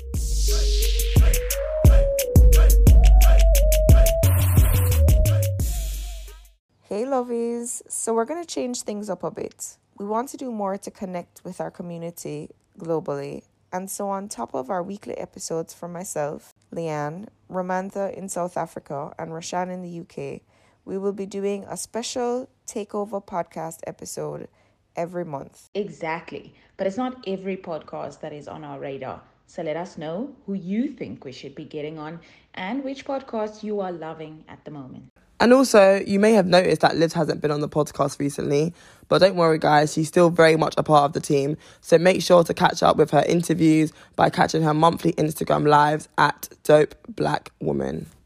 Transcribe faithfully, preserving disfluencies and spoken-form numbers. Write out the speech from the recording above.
Hey lovies, so we're going to change things up a bit. We want to do more to connect with our community globally, and so on top of our weekly episodes from myself, Leanne, Romantha in South Africa, and Rashan in the U K, we will be doing a special takeover podcast episode every month. Exactly, but it's not every podcast that is on our radar. So let us know who you think we should be getting on and which podcasts you are loving at the moment. And also, you may have noticed that Liz hasn't been on the podcast recently, but don't worry guys, she's still very much a part of the team. So make sure to catch up with her interviews by catching her monthly Instagram lives at Dope Black Woman.